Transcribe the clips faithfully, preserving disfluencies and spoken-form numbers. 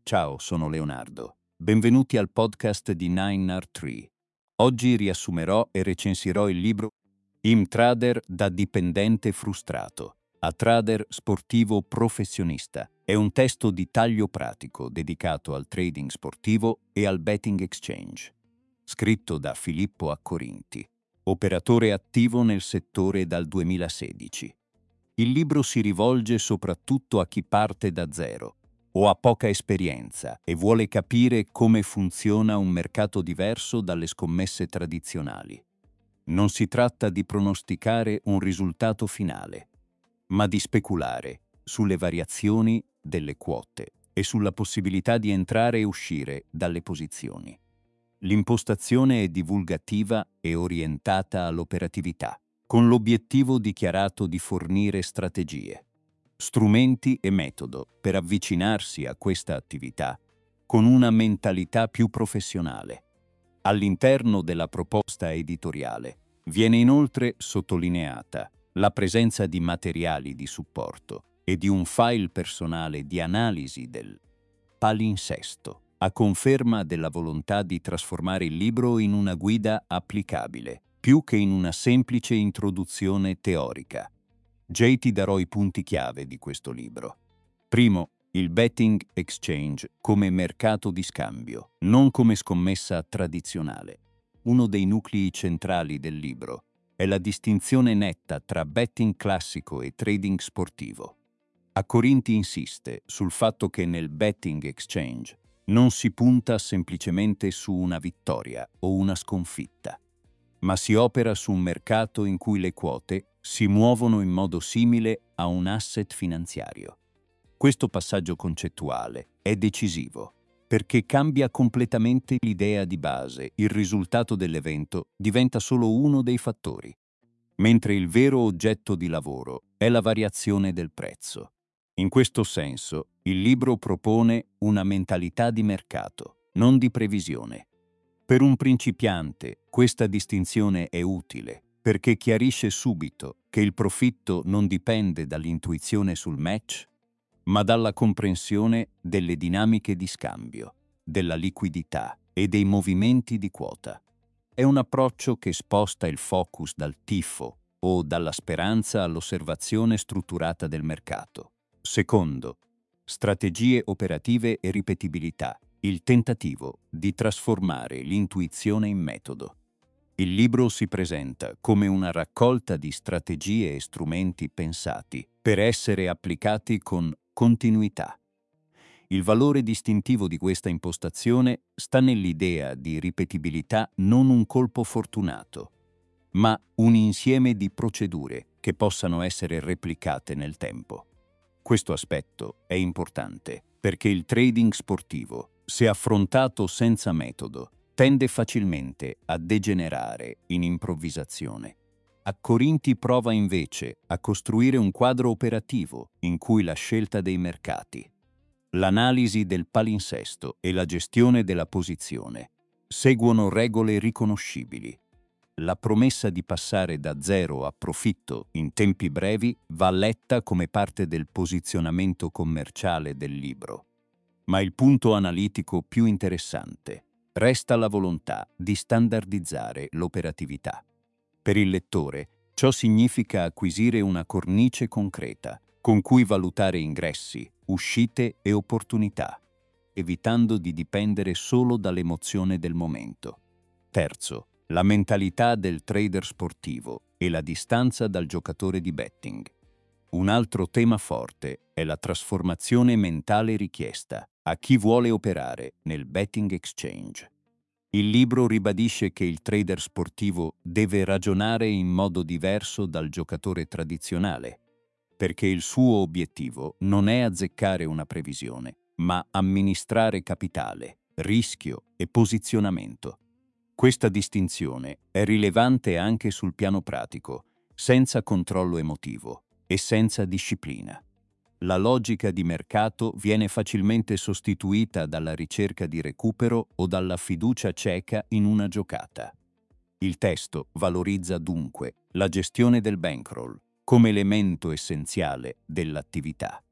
Ciao, sono Leonardo. Benvenuti al podcast di nine R tre. Oggi riassumerò e recensirò il libro Intrader da dipendente frustrato a trader sportivo professionista. È un testo di taglio pratico dedicato al trading sportivo e al betting exchange. Scritto da Filippo Accorinti, operatore attivo nel settore dal duemilasedici. Il libro si rivolge soprattutto a chi parte da zero o ha poca esperienza e vuole capire come funziona un mercato diverso dalle scommesse tradizionali. Non si tratta di pronosticare un risultato finale, ma di speculare sulle variazioni delle quote e sulla possibilità di entrare e uscire dalle posizioni. L'impostazione è divulgativa e orientata all'operatività, con l'obiettivo dichiarato di fornire strategie, strumenti e metodo per avvicinarsi a questa attività con una mentalità più professionale. All'interno della proposta editoriale viene inoltre sottolineata la presenza di materiali di supporto e di un file personale di analisi del palinsesto, a conferma della volontà di trasformare il libro in una guida applicabile, più che in una semplice introduzione teorica. Già ti darò i punti chiave di questo libro. Primo, il betting exchange come mercato di scambio, non come scommessa tradizionale. Uno dei nuclei centrali del libro è la distinzione netta tra betting classico e trading sportivo. Accorinti insiste sul fatto che nel betting exchange non si punta semplicemente su una vittoria o una sconfitta, ma si opera su un mercato in cui le quote si muovono in modo simile a un asset finanziario. Questo passaggio concettuale è decisivo perché cambia completamente l'idea di base. Il risultato dell'evento diventa solo uno dei fattori, mentre il vero oggetto di lavoro è la variazione del prezzo. In questo senso, il libro propone una mentalità di mercato, non di previsione. Per un principiante, questa distinzione è utile perché chiarisce subito che il profitto non dipende dall'intuizione sul match, ma dalla comprensione delle dinamiche di scambio, della liquidità e dei movimenti di quota. È un approccio che sposta il focus dal tifo o dalla speranza all'osservazione strutturata del mercato. Secondo, strategie operative e ripetibilità. Il tentativo di trasformare l'intuizione in metodo. Il libro si presenta come una raccolta di strategie e strumenti pensati per essere applicati con continuità. Il valore distintivo di questa impostazione sta nell'idea di ripetibilità, non un colpo fortunato, ma un insieme di procedure che possano essere replicate nel tempo. Questo aspetto è importante perché il trading sportivo, se affrontato senza metodo, tende facilmente a degenerare in improvvisazione. Accorinti prova invece a costruire un quadro operativo in cui la scelta dei mercati, l'analisi del palinsesto e la gestione della posizione seguono regole riconoscibili. La promessa di passare da zero a profitto in tempi brevi va letta come parte del posizionamento commerciale del libro. Ma il punto analitico più interessante resta la volontà di standardizzare l'operatività. Per il lettore, ciò significa acquisire una cornice concreta con cui valutare ingressi, uscite e opportunità, evitando di dipendere solo dall'emozione del momento. Terzo, la mentalità del trader sportivo e la distanza dal giocatore di betting. Un altro tema forte è la trasformazione mentale richiesta a chi vuole operare nel betting exchange. Il libro ribadisce che il trader sportivo deve ragionare in modo diverso dal giocatore tradizionale, perché il suo obiettivo non è azzeccare una previsione, ma amministrare capitale, rischio e posizionamento. Questa distinzione è rilevante anche sul piano pratico, senza controllo emotivo e senza disciplina. La logica di mercato viene facilmente sostituita dalla ricerca di recupero o dalla fiducia cieca in una giocata. Il testo valorizza dunque la gestione del bankroll come elemento essenziale dell'attività.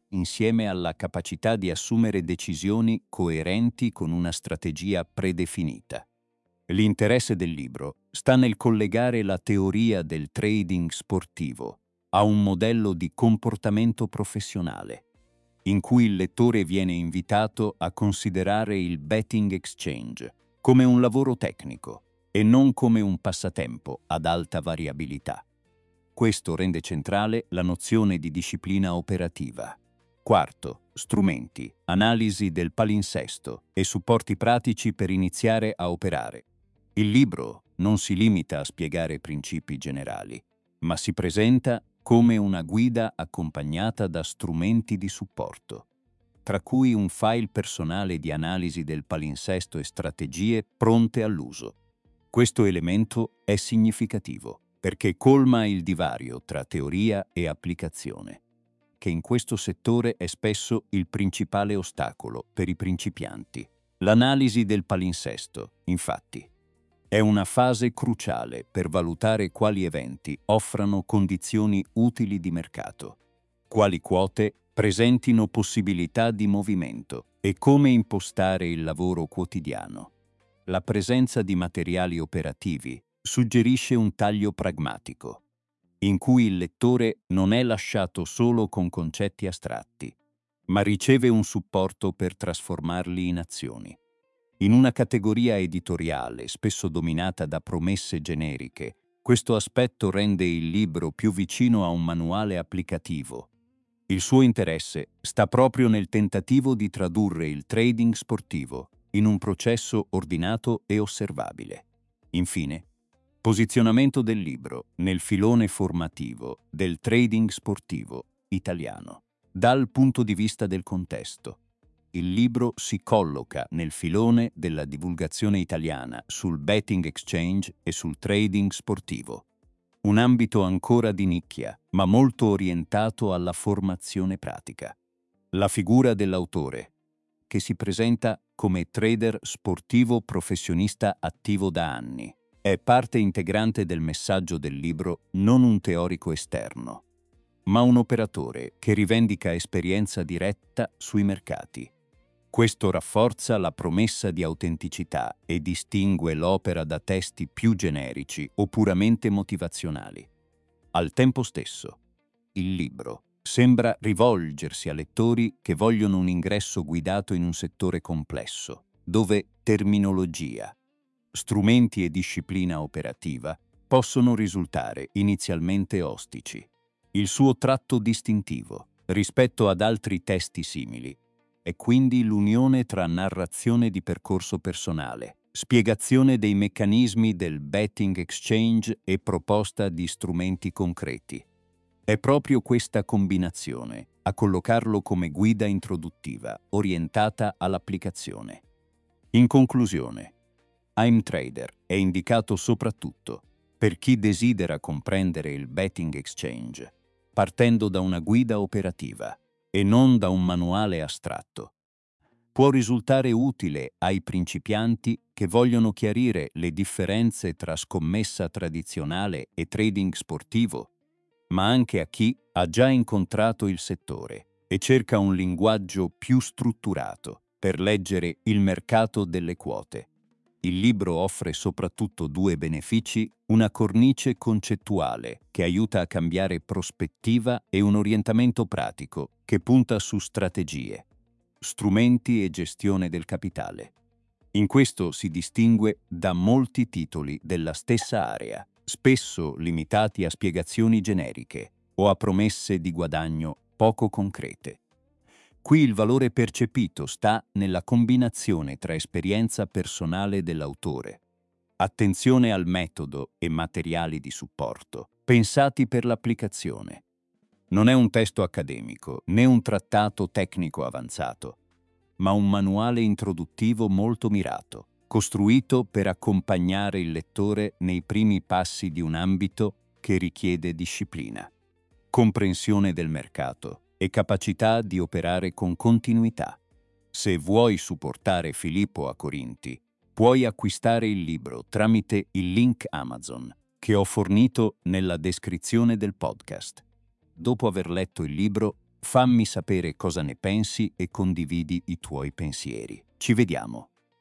insieme alla capacità di assumere decisioni coerenti con una strategia predefinita. L'interesse del libro sta nel collegare la teoria del trading sportivo a un modello di comportamento professionale, in cui il lettore viene invitato a considerare il betting exchange come un lavoro tecnico e non come un passatempo ad alta variabilità. Questo rende centrale la nozione di disciplina operativa. Quarto, strumenti, analisi del palinsesto e supporti pratici per iniziare a operare. Il libro non si limita a spiegare principi generali, ma si presenta come una guida accompagnata da strumenti di supporto, tra cui un file personale di analisi del palinsesto e strategie pronte all'uso. Questo elemento è significativo perché colma il divario tra teoria e applicazione, che in questo settore è spesso il principale ostacolo per i principianti. L'analisi del palinsesto, infatti, è una fase cruciale per valutare quali eventi offrano condizioni utili di mercato, quali quote presentino possibilità di movimento e come impostare il lavoro quotidiano. La presenza di materiali operativi suggerisce un taglio pragmatico, in cui il lettore non è lasciato solo con concetti astratti, ma riceve un supporto per trasformarli in azioni. In una categoria editoriale spesso dominata da promesse generiche, questo aspetto rende il libro più vicino a un manuale applicativo. Il suo interesse sta proprio nel tentativo di tradurre il trading sportivo in un processo ordinato e osservabile. Infine, posizionamento del libro nel filone formativo del trading sportivo italiano. Dal punto di vista del contesto, il libro si colloca nel filone della divulgazione italiana sul betting exchange e sul trading sportivo, un ambito ancora di nicchia, ma molto orientato alla formazione pratica. La figura dell'autore, che si presenta come trader sportivo professionista attivo da anni, è parte integrante del messaggio del libro, non un teorico esterno, ma un operatore che rivendica esperienza diretta sui mercati. Questo rafforza la promessa di autenticità e distingue l'opera da testi più generici o puramente motivazionali. Al tempo stesso, il libro sembra rivolgersi a lettori che vogliono un ingresso guidato in un settore complesso, dove terminologia, strumenti e disciplina operativa possono risultare inizialmente ostici. Il suo tratto distintivo, rispetto ad altri testi simili, è quindi l'unione tra narrazione di percorso personale, spiegazione dei meccanismi del betting exchange e proposta di strumenti concreti. È proprio questa combinazione a collocarlo come guida introduttiva, orientata all'applicazione. In conclusione, I'm Trader è indicato soprattutto per chi desidera comprendere il betting exchange, partendo da una guida operativa e non da un manuale astratto. Può risultare utile ai principianti che vogliono chiarire le differenze tra scommessa tradizionale e trading sportivo, ma anche a chi ha già incontrato il settore e cerca un linguaggio più strutturato per leggere il mercato delle quote. Il libro offre soprattutto due benefici: una cornice concettuale che aiuta a cambiare prospettiva e un orientamento pratico che punta su strategie, strumenti e gestione del capitale. In questo si distingue da molti titoli della stessa area, spesso limitati a spiegazioni generiche o a promesse di guadagno poco concrete. Qui il valore percepito sta nella combinazione tra esperienza personale dell'autore, attenzione al metodo e materiali di supporto, pensati per l'applicazione. Non è un testo accademico, né un trattato tecnico avanzato, ma un manuale introduttivo molto mirato, costruito per accompagnare il lettore nei primi passi di un ambito che richiede disciplina, comprensione del mercato e capacità di operare con continuità. Se vuoi supportare Filippo a Corinti, puoi acquistare il libro tramite il link Amazon che ho fornito nella descrizione del podcast. Dopo aver letto il libro, Fammi sapere cosa ne pensi e condividi i tuoi pensieri. Ci vediamo.